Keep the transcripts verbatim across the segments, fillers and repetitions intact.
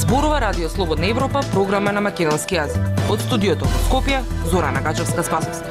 Зборува Радио Слободна Европа, програма на македонски јазик. Од студиото во Скопје, Зорана Гачевска-Спасовска.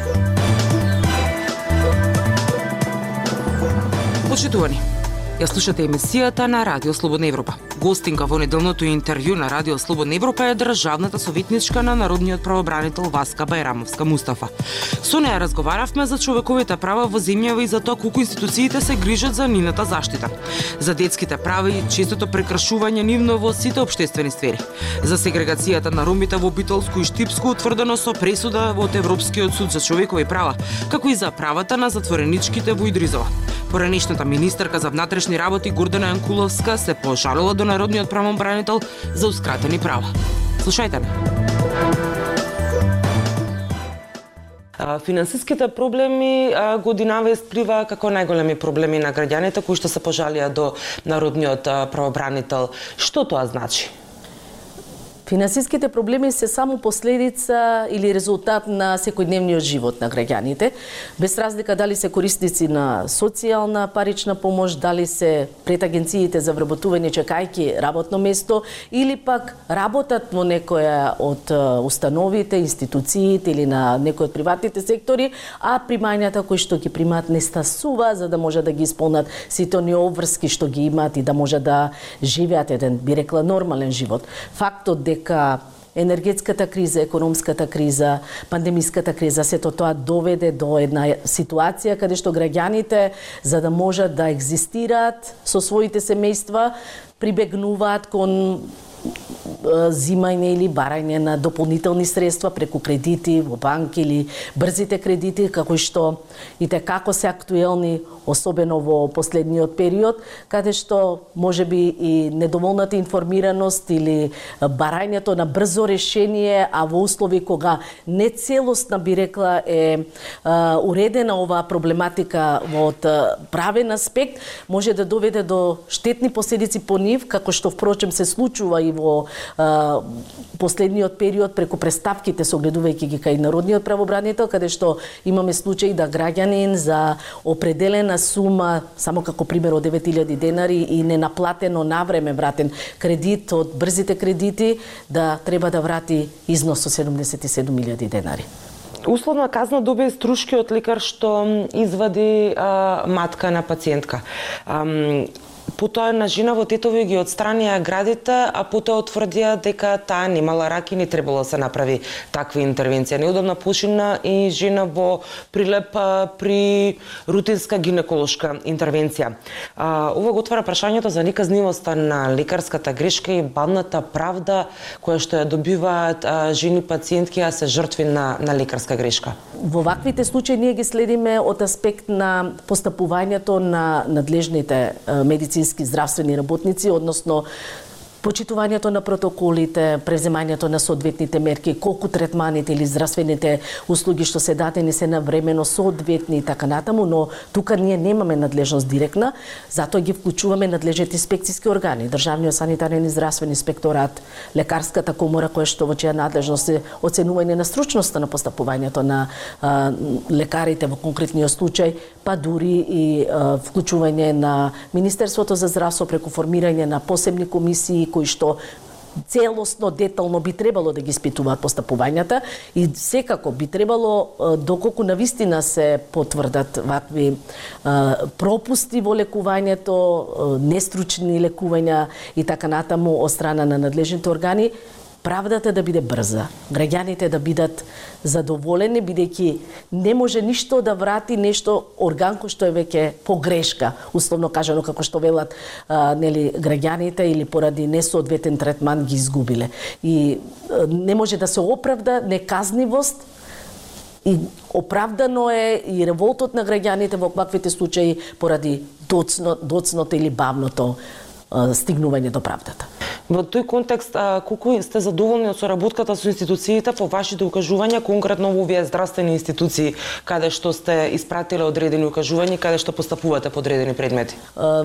Почитувани, ја слушате емисијата на Радио Слободна Европа. Гостинка во неделното интервју на Радио Слободна Европа е државната советничка на народниот правобранител Васка Бајрамовска Мустафа. Со неја разговаравме за човековите права во земјава и за тоа колку институциите се грижат за нивната заштита. За детските права и честото прекршување нивно во сите општествени сфери. За сегрегацијата на ромите во Битолско и Штипско утврдено со пресуда од Европскиот суд за човекови права, како и за правата на затвореничките во Идризова. Поранешната министерка за внатрешни работи Гордана Јанкуловска се пожалила до народниот правобранител заускратени права. Слушајте ме. Финансиските проблеми годинава исплива како најголеми проблеми на граѓаните кои што се пожалија до народниот правобранител. Што тоа значи? Финансиските проблеми се само последица или резултат на секојдневниот живот на граѓаните, без разлика дали се корисници на социјална парична помош, дали се пред агенциите за вработување чекајки работно место или пак работат во некоја од установите, институциите или на некој од приватните сектори, а примањата кои што ги примаат не стасува за да може да ги исполнат сите оние обврски што ги имаат и да може да живеат еден, би рекла, нормален живот. Фактот дека енергетската криза, економската криза, пандемиската криза, сето тоа доведе до една ситуација каде што граѓаните, за да можат да екзистираат со своите семејства, прибегнуваат кон зимање или барање на дополнителни средства преку кредити во банки или брзите кредити, како што и те како се актуелни, особено во последниот период, каде што можеби и недоволната информираност или барањето на брзо решение, а во услови кога не целосна, би рекла, е а, уредена оваа проблематика од правен аспект, може да доведе до штетни последици по нив, како што впрочем се случува и во а, последниот период преку преставките, согледувајќи ги кај народниот правобранител, каде што имаме случаи да граѓанин за определена сума, само како пример од девет илјади денари и ненаплатено навреме вратен кредит од брзите кредити, да треба да врати износ со седумдесет и седум илјади денари. Условна казна добие струшкиот лекар што извади а, матка на пациентка. Ам, Потоа на жена во Тетово ги отстранија градите, а потоа утврдија дека таа немала рак и не требало да се направи таква интервенција. Неодамна почина и жена во Прилеп при рутинска гинеколошка интервенција. Ова го отвара прашањето за неказнивоста на лекарската грешка и бавната правда која што ја добиваат жени пациентки, а се жртви на, на лекарска грешка. Во ваквите случаи ние ги следиме од аспект на постапувањето на надлежните медицински здравствени работници, односно почитувањето на протоколите, преземањето на соодветните мерки, колку третманите или здравствените услуги што се дадени се навремено соодветни и така натаму, но тука ние немаме надлежност директна, затоа ги вклучуваме надлежните инспекциски органи, Државниот санитарен и здравствен инспекторат, лекарската комора која што во чија надлежност е оценување на стручноста на постапувањето на а, лекарите во конкретниот случај, па дури и а, вклучување на Министерството за здравство преку формирање на посебни комисии кои што целосно, детално би требало да ги испитуваат постапувањата и секако би требало, доколку навистина се потврдат вакви пропусти во лекувањето, нестручни лекувања и така натаму од страна на надлежните органи, правдата да биде брза, граѓаните да бидат задоволени, бидејќи не може ништо да врати нешто орган кој што е веќе погрешка, условно кажано како што велат а, нели граѓаните или поради несоодветен третман ги изгубиле. И а, не може да се оправда неказнивост и оправдано е и револтот на граѓаните во ваквите случаи поради доцно, доцното или бавното а, стигнување до правдата. Во тој контекст, колку сте задоволни од соработката со институциите по вашите укажувања, конкретно во овие здравствени институции, каде што сте испратиле одредени укажувања, каде што постапувате по одредени предмети?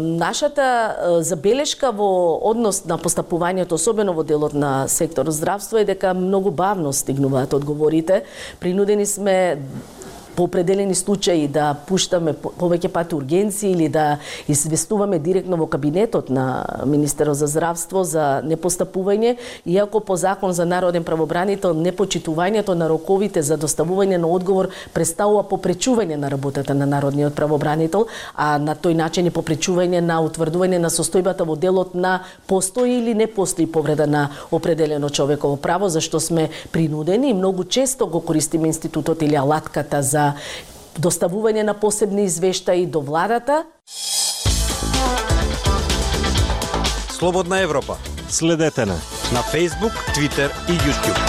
Нашата забелешка во однос на постапувањето, особено во делот на сектор здравство, е дека многу бавно стигнуваат одговорите. Принудени сме по определени случаи да пуштаме повеќе пати ургенции или да известуваме директно во кабинетот на Министерот за здравство за непостапување, иако по закон за народен правобранител непочитувањето на роковите за доставување на одговор представува попречување на работата на народниот правобранител, а на тој начин и попречување на утврдување на состојбата во делот на постои или не постои повреда на определено човеково право, зашто сме принудени и многу често го користиме институтот или алатката за доставување на посебни извештаи до владата. Слободна Европа. Следете на на Facebook, Twitter и YouTube.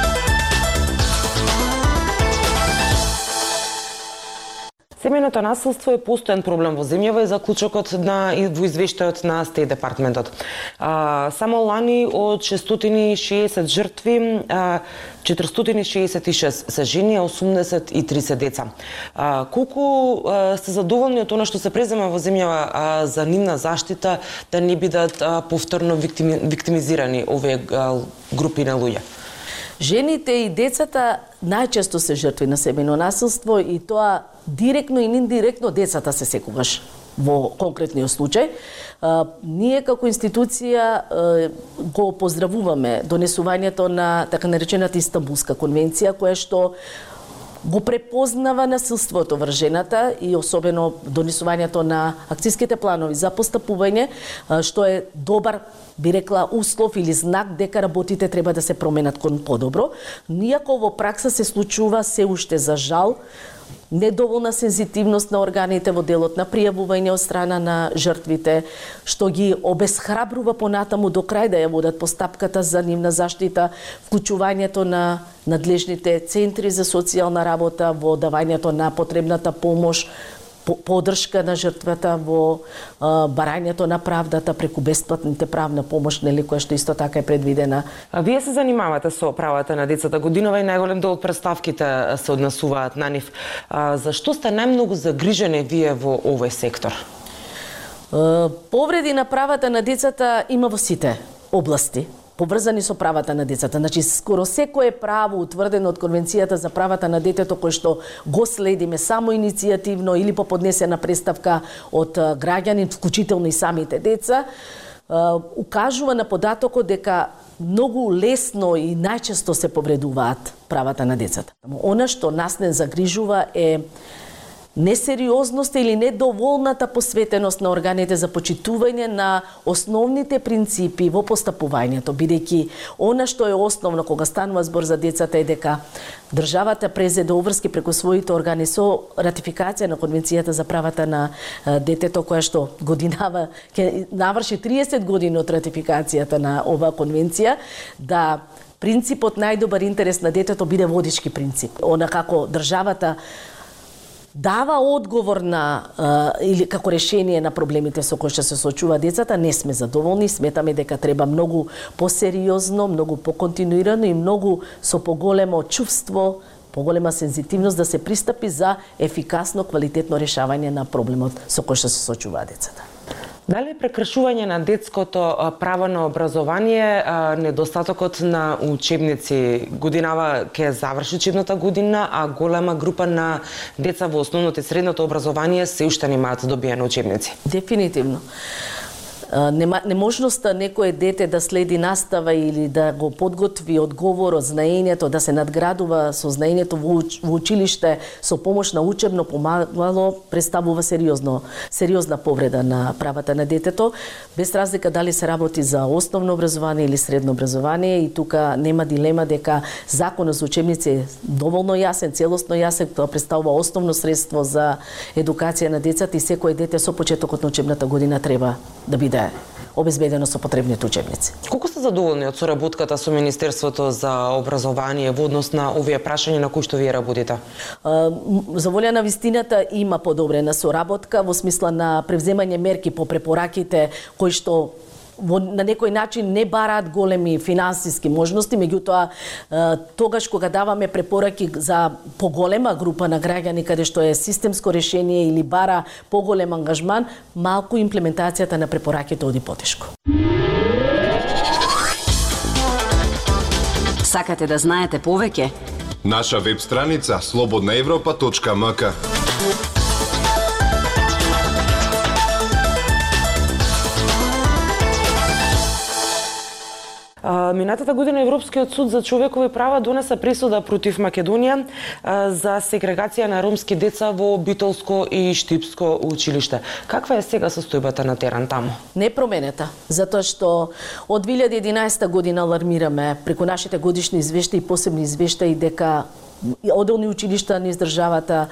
Семејното насилство е постојан проблем во земјава и заклучокот на во извештајот на Стејт департментот. А, само лани од шестстотини и шеесет жртви, а, четиристотини и шеесет и шест се жени, а осумдесет и три се деца. А, колку а, сте задоволни од она што се презема во земјава а, за нивна заштита да не бидат а, повторно виктими, виктимизирани овие а, групи на луѓе? Жените и децата најчесто се жртви на семејно насилство и тоа директно и индиректно децата се секогаш во конкретниот случај. А, ние како институција а, го поздравуваме донесувањето на така наречената Истанбулска конвенција, која што го препознава насилството врз жената и особено донесувањето на акциските планови за постапување, што е добар, би рекла, услов или знак дека работите треба да се променат кон подобро. Иако во пракса се случува се уште за жал недоволна сензитивност на органите во делот на пријавување од страна на жртвите, што ги обесхрабрува понатаму до крај да ја водат постапката за нивна заштита, вклучувањето на надлежните центри за социјална работа во давањето на потребната помош, поддршка на жртвата во а, барањето на правдата преку бесплатните правна помош, нели, која што исто така е предвидена. А вие се занимавате со правата на децата годинава и најголем дел од представките се однесуваат на нив. А, зашто сте најмногу загрижени вие во овој сектор? А, повреди на правата на децата има во сите области поврзани со правата на децата. Значи, скоро секое право утврдено од Конвенцијата за правата на детето, кој што го следиме само иницијативно или по поднесена представка од граѓани, вклучително и самите деца, укажува на податокот дека многу лесно и најчесто се повредуваат правата на децата. Она што нас не загрижува е несериозноста или недоволната посветеност на органите за почитување на основните принципи во постапувањето, бидејќи она што е основно кога станува збор за децата е дека државата презеде обврски преку своите органи со ратификација на Конвенцијата за правата на детето, која што годинава ќе наврши триесет години од ратификацијата на оваа конвенција, да принципот најдобар интерес на детето биде водички принцип. Она како државата дава одговор на а, или како решение на проблемите со кои што се соочува децата, не сме задоволни, сметаме дека треба многу посериозно, многу поконтинуирано и многу со поголемо чувство, поголема сензитивност да се пристапи за ефикасно, квалитетно решавање на проблемот со кој што се соочува децата. Дали прекршување на детското право на образование, недостатокот на учебници, годинава ќе заврши учебната година, а голема група на деца во основното и средното образование се уште немаат добиени учебници? Дефинитивно. Неможноста некое дете да следи настава или да го подготви одговорот, знаењето, да се надградува со знаењето во училиште со помош на учебно помагало представува сериозно, сериозна повреда на правата на детето, без разлика дали се работи за основно образование или средно образование, и тука нема дилема дека законот за учебници е доволно јасен, целосно јасен, тоа представува основно средство за едукација на децата и секој дете со почетокот на учебната година треба да биде обезбедено со потребните учебници. Колку сте задоволни од соработката со Министерството за образование во однос на овие прашања на кои што вие работите? За волја на вистината има подобрена соработка во смисла на превземање мерки по препораките кои што во, на некој начин не бараат големи финансиски можности, меѓутоа тогаш кога даваме препораки за поголема група на граѓани каде што е системско решение или бара поголем ангажман, малку имплементацијата на препораките оди потешко. Сакате да знаете повеќе? Наша веб страница слободна европа точка ем ка. Минатата година Европскиот суд за човекови права донесе пресуда против Македонија за сегрегација на ромски деца во Битолско и Штипско училиште. Каква е сега состојбата на терен таму? Не променета, затоа што од две илјади и единаесета година алармираме преку нашите годишни извештаи и посебни извештаи дека одделни училишта низ државата,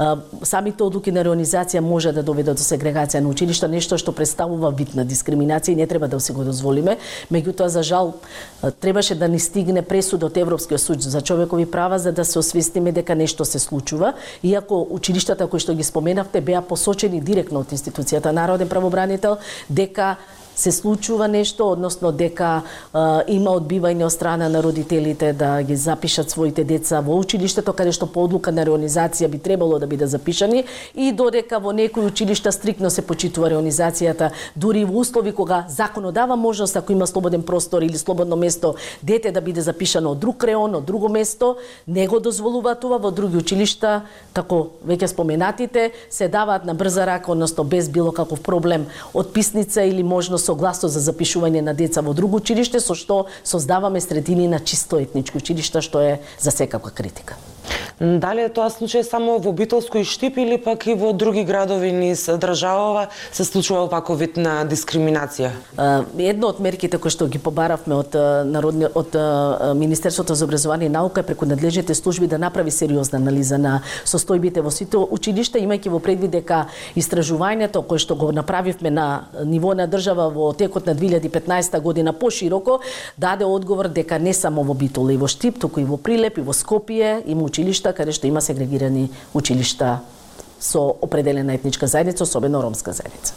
самите одлуки на реонизација може да доведат до сегрегација на училишта, нешто што представува вид на дискриминација и не треба да си го дозволиме. Меѓутоа, за жал, требаше да ни стигне пресуда од Европскиот суд за човекови права за да се освестиме дека нешто се случува, иако училиштата кои што ги споменавте беа посочени директно од институцијата Народен правобранител дека се случува нешто, односно дека а, има одбивање од страна на родителите да ги запишат своите деца во училиштето, каде што по одлука на реонизација би требало да биде запишани, и додека во некои училишта стрикно се почитува реонизацијата, дури во услови кога законот дава можност, ако има слободен простор или слободно место, дете да биде запишано од друг реон, од друго место, не го дозволува тоа. Во други училишта, како веќе споменатите, се даваат на брза рака, односно без било каков проблем, отписница или можност согласно за запишување на деца во друго училиште, со што создаваме средини на чисто етнички училишта, што е за секаква критика. Дали е тоа случај само во Битолско и Штип или пак и во други градови низ државава се случува ваков вид на дискриминација? Едно од мерките кои што ги побаравме од народни од Министерството за образование и наука е преку надлежните служби да направи сериозна анализа на состојбите во сите училишта, имајќи во предвид дека истражувањето кое што го направивме на ниво на држава во текот на две илјади и петнаесета година пошироко даде одговор дека не само во Битола и во Штип, туку и во Прилеп и во Скопје има училишта каде што има сегрегирани училишта со определена етничка заедница, особено ромска заедница.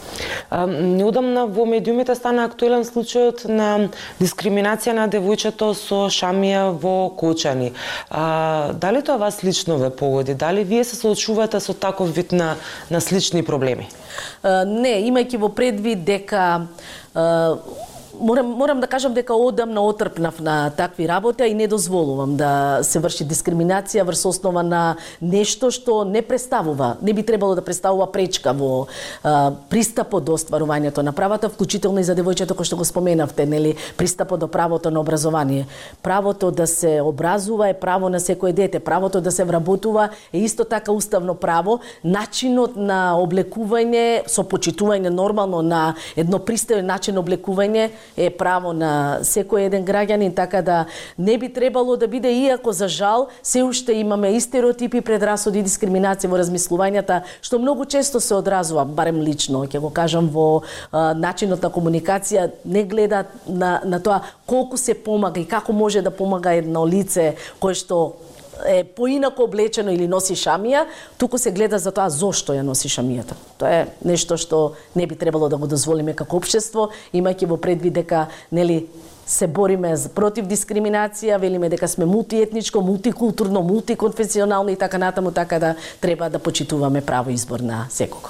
Неодамна во медиумите стана актуелен случајот на дискриминација на девојчето со шамија во Кочани. А, дали тоа вас лично ве погоди? Дали вие се соочувате со таков вид на, на слични проблеми? А, не, имајќи во предвид дека а, Морам, морам да кажам дека одамна отрпнав на такви работи и не дозволувам да се врши дискриминација врз основа на нешто што не представува, не би требало да представува пречка во а, пристапот до остварувањето на правата, вклучително и за девојчето кој што го споменавте, нели, пристапот до правото на образование. Правото да се образува е право на секое дете, правото да се вработува е исто така уставно право, начинот на облекување со почитување нормално на едно пристојен начин облекување е право на секој еден граѓанин, така да не би требало да биде, иако за жал се уште имаме и стереотипи, предрасуди и дискриминација во размислувањата, што многу често се одразува, барем лично, ќе го кажам, во а, начинот на комуникација, не гледа на, на тоа колку се помага и како може да помага едно лице кое што е поинако облечено или носи шамија, туку се гледа за тоа зошто ја носи шамијата. Тоа е нешто што не би требало да го дозволиме како општество, имајќи во предвид дека, нели, се бориме против дискриминација, велиме дека сме мултиетничко, мултикултурно, мултиконфесионално и така натаму, така да треба да почитуваме право избор на секого.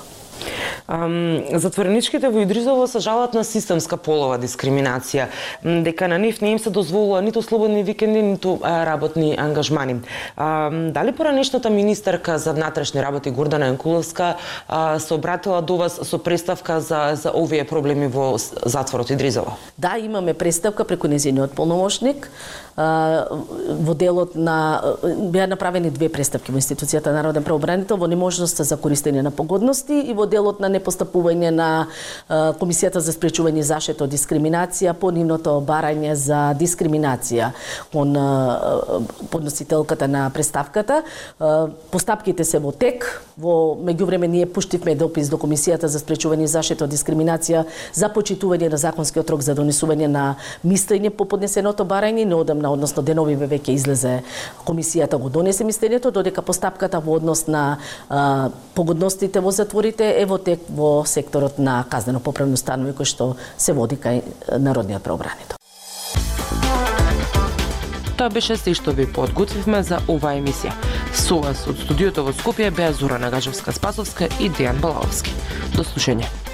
Затвореничките во Идризово се жалат на системска полова дискриминација, дека на нив не им се дозволува ниту слободни викенди, ниту работни ангажмани. Дали поранешната министерка за внатрешни работи Гордана Јанкуловска се обратила до вас со представка за, за овие проблеми во затворот Идризово? Да, имаме представка преку нејзиниот полномошник. Во делот на беа направени две представки во институцијата Народен правобранител во неможноста за користење на погодности и во делот на непостапување на Комисијата за спречување и заштита од дискриминација по нивното барање за дискриминација кон подносителката на представката. Постапките се во тек. Во меѓувреме ние пуштивме допис до Комисијата за спречување и заштита од дискриминација за почитување на законскиот рок за донесување на мислење по поднесеното барање. Неодамна, односно денови веќе излезе Комисијата го донесе мислењето, додека постапката во однос на а, погодностите во затворите е во тек во секторот на казнено-поправни установи кој што се води кај Народниот правобранител. Тоа беше се што ви подготвивме за оваа емисија. Со вас од студиото во Скопје беа Зора Нагачевска-Спасовска и Дејан Балаовски. До слушање.